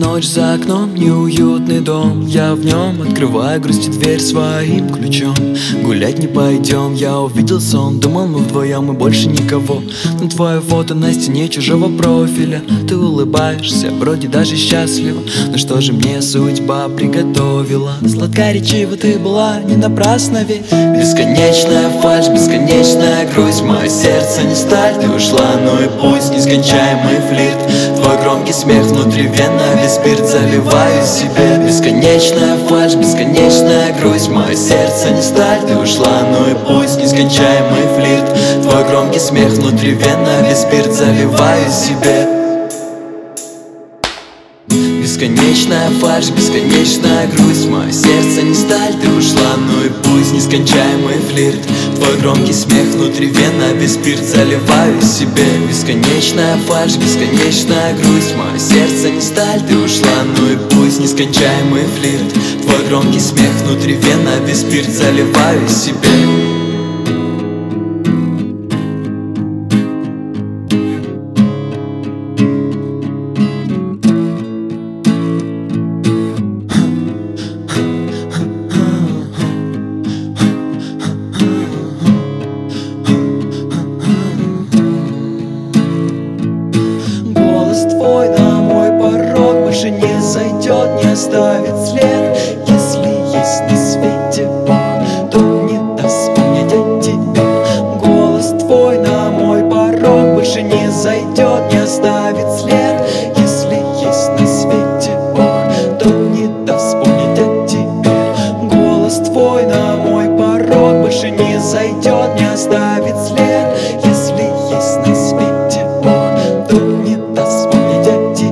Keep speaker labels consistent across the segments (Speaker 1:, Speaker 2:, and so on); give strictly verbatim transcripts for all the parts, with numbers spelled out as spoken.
Speaker 1: ночь за окном, неуютный дом. Я в нем открываю грусти дверь своим ключом. Гулять не пойдем, я увидел сон. Думал, мы вдвоем и больше никого. Но твое фото на стене чужого профиля. Ты улыбаешься, вроде даже счастлива. Но что же мне судьба приготовила? Сладкоречива ты была, не напрасно ведь. Бесконечная фальшь, бесконечная грусть. Мое сердце не сталь, ты ушла, ну и пусть. Нескончаемый флирт, твой громкий смех внутривенно, весь спирт заливаю себе. Бесконечная фальшь, бесконечная грусть. Мое сердце не сталь, ты ушла, ну и пусть. Нескончаемый флирт, твой громкий смех внутривенно, весь спирт заливаю себе. Бесконечная фальшь, бесконечная грусть. Мое сердце не сталь, ты ушла, ну и пусть. Нескончаемый флирт, твой громкий смех внутривенно, весь спирт заливаю себе. Бесконечная фальшь, бесконечная грусть. Мое сердце не сталь, ты ушла, ну и пусть. Нескончаемый флирт, твой громкий смех внутривенно, весь спирт заливаю себе. Твой на мой порог больше не зайдет, не оставит след. Если есть на свете Бог, то не даст понять о тебе. Голос твой на мой порог больше не зайдет, не оставит след. Если есть на свете Бог, то не даст понять о тебе. Голос твой на мой порог больше не зайдет, не оставит след. Если есть на свете Бог, то не даст понять о тебе.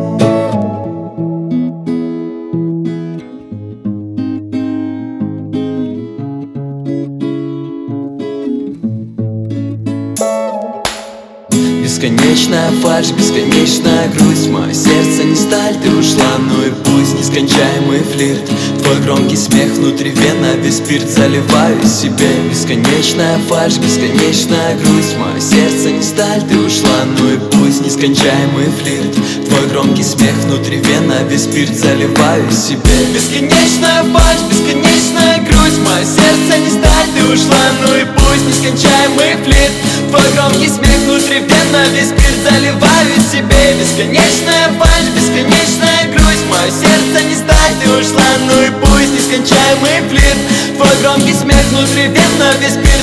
Speaker 1: Бесконечная фальшь, бесконечная грусть. Мое сердце не сталь, ты ушла, ну и пусть. Нескончаемый флирт, твой громкий смех внутривенно, весь спирт заливаю себе. Бесконечная фальшь, бесконечная грусть. Мое сердце не сталь, ты ушла, ну и пусть. Нескончаемый флирт, твой громкий смех внутривенно, весь спирт заливаю себе. Бесконечная фальшь, бесконечная грусть. Мое сердце не сталь, ты ушла, ну и пусть. Нескончаемый флирт, твой громкий смех внутривенно, весь спирт заливаю себе. Бесконечная фальшь, бесконечная грусть. Мое сердце не сталь, ты ушла, ну и пусть. Нескончаемый флирт, твой громкий смех внутривенно, весь спирт